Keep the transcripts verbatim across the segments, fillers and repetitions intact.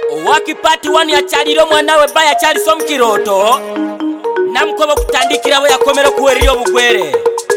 Wakipati wani ya chariro mwanawe baya chari somkiroto namkobo kutandikira we yakomero kuweriyo bugwere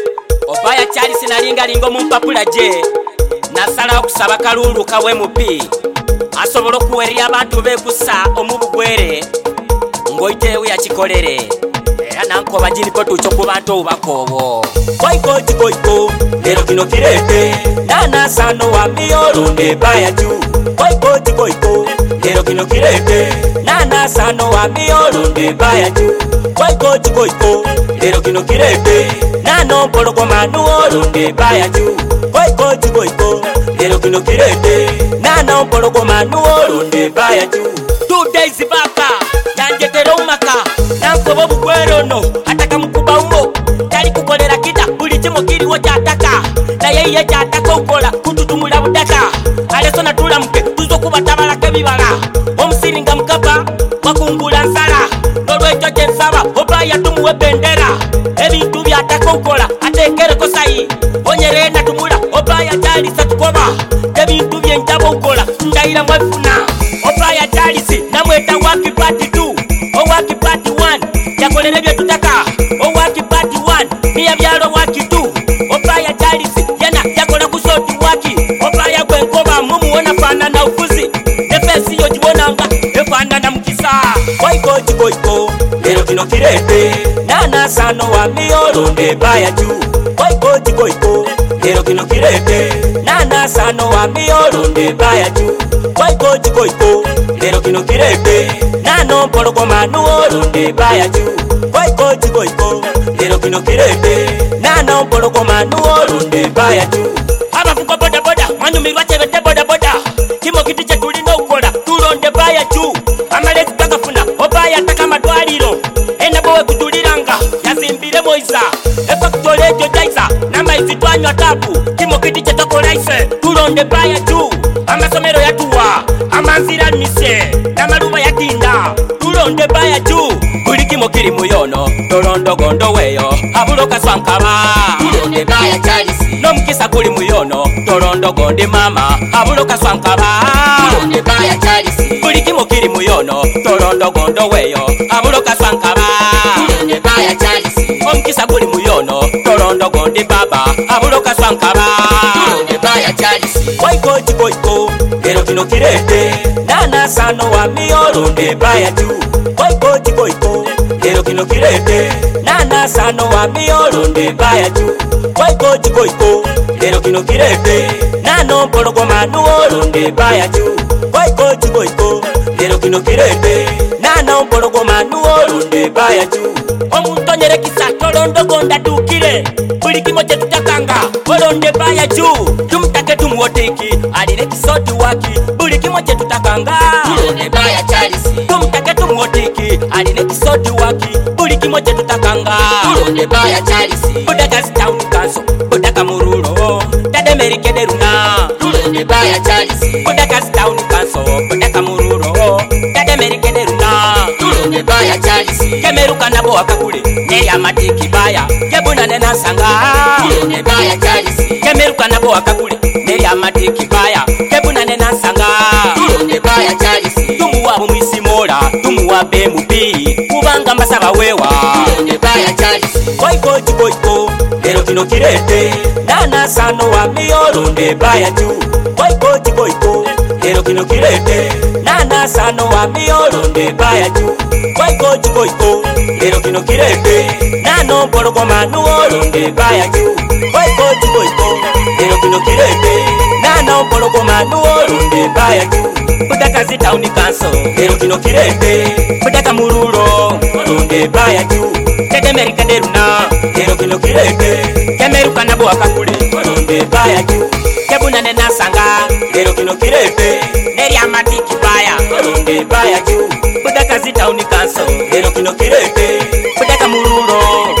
obaya chari sinalinga lingo mumpapula je nasala okusaba kalulu kawe mupi asobolo kuweriya abantu bekusa omubugwere ngoitewe ya chikolere era nankoba njiriko tucho ku bantu ubakobo koiko chikoiko lero kino kirete nana sano wa miyoro ne baya chu koiko chikoiko lero kino kirete nana sano wa miyoro ne baya chu koiko chikoiko lero kino kirete nano poloko manuoro ne baya chu koiko chikoiko lero kino kirete nano poloko manuoro ne baya chu two days baka yanjetero umaka nankobo bugwero no ataka mukuba umo tali kukolera kita buli kimo kiriwo kyataka naye ye kyataka ukola kututumula budaka aleso natula mke tuzo kubatabala kebibala omusiringa mukapa wakungula nsala nolwekyo kyensaba obaya tumuwe bendera ebintu byataka ukola atekereko sayi onyere natumula obaya kyalisa tukoba ebintu byenjabo ukola ndayira mwefuna obaya kyalisi namweta wakipati two owakipati one yakolere bye tutaka owakipati one niya byalo waki two obaya kyalisi yana yakola kusoti waki obaya gwenkoba mumuona fana na ufuzi nefesi yo jibonanga efana na mkisa koiko chikoiko lero kino kirete nana sano wa miyoro ne baya chu koiko chikoiko lero kino kirete nana sano wa miyoro ne baya chu koiko chikoiko lero kino kirete nano poloko manuoro ne baya chu koiko chikoiko lero kino kirete nano poloko manuoro ne baya chu abafuko boda boda manyumirwa chebete boda boda kimo kiti chetulino ukola tulonde baya chu amalezi kakafuna obaya taka madwaliro enabowe kutuliranga yazimbire moiza efaktolejo jaiza namaizi twanywa tabu kimo kiti chetokolaise tulonde baya chu amasomero yatuwa amanzira mise namaluba yatinda tulonde baya chu buli kimo kiri muyono tolondo gondo weyo abuloka swankaba tulonde baya chalisi nomukisa kuli muyono tolondo gonde mama abuloka swankaba tulonde baya chalisi buli kimo kiri muyono tolondo gondo weyo abuloka swankaba tulonde baya chalisi omukisa kuli muyono tolondo gonde baba abuloka swankaba tulonde baya chalisi koiko chikoiko lero kino kirete nana sano wa miyoro ne baya chu koiko chikoiko lero kino kirete nana sano wa miyoro ne baya chu koiko chikoiko lero kino kirete nano poloko manuoro ne baya chu koiko chikoiko lero kino kirete nano poloko manuoro ne baya chu omuntu onyere kisa tolondo gonda dukire buli kimo chetutakanga olonde baya chu tumtake tumwoteki alire kisoti waki buli kimo chetutakanga tulonde baya chalisi tumtake tumwoteki alire kisoti waki buli kimo chetutakanga tulonde baya chalisi budaka town council budaka murulo tademerikederuna tulonde baya chalisi budaka town council budaka murulo tademerikederuna tulonde baya chalisi kemeruka nabo akakule neya matiki baya yebuna nena sanga tulonde baya chalisi kemeruka nabo akakule neya matiki baya yebuna nena sanga tulonde baya chalisi tumuwa mumisimola tumuwa bemupi kubanga masaba wewa tulonde baya chalisi koiko chikoiko lero kino kirete nana sano wa miyoro ne baya chu koiko chikoiko lero kino kirete nana sano wa miyoro ne baya chu koiko chikoiko lero kino kirete nano poloko manuoro ne baya chu koiko chikoiko lero kino kirete nano poloko manuoro ne baya chu budaka zitauni kanso lero kino kirete budaka murulo ne baya chu tedemerika deruna lero kino kirete kemeruka nabo akakule ne baya chu kebuna nena sanga lero kino kirete neri amatiki baya ne baya chu budaka zitauni kanso lero kino kirete budaka murulo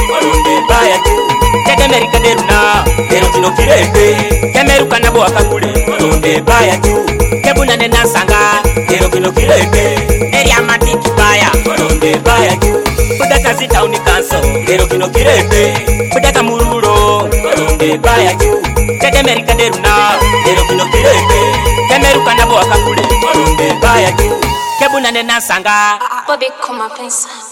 ne baya chu tedemerika deruna lero kino kirete kemeruka nabo akakule ne baya chu kebuna nena sanga lero kino kirete neri amatiki baya ne baya chu budaka zitauni kanso lero kino kirete budaka murulo ne baya chu tedemerika deruna lero kino kirete kemeruka nabo akakule ne baya chu kebu na nenansanga Bobby, come on, please.